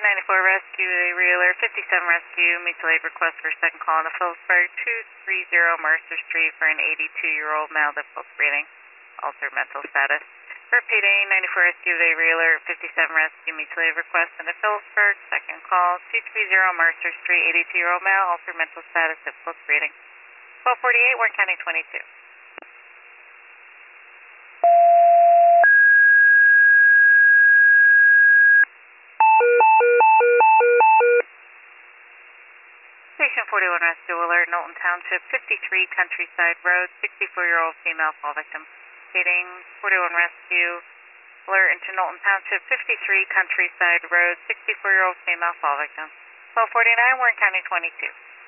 94 Rescue, a Reeler, 57 Rescue, mutual aid request for second call on the Phillipsburg 230 Mercer Street for an 82-year-old male difficult breathing, altered mental status. Repeating, 94 Rescue, a Reeler, 57 Rescue, mutual aid request in the Phillipsburg, second call, 230 Mercer Street, 82-year-old male, altered mental status, difficult breathing. 1248, Warren County 22. Station 41 Rescue Alert, Knowlton Township, 53 Countryside Road, 64-year-old female fall victim. Stating 41 Rescue Alert into Knowlton Township, 53 Countryside Road, 64-year-old female fall victim. 1249, Warren County 22.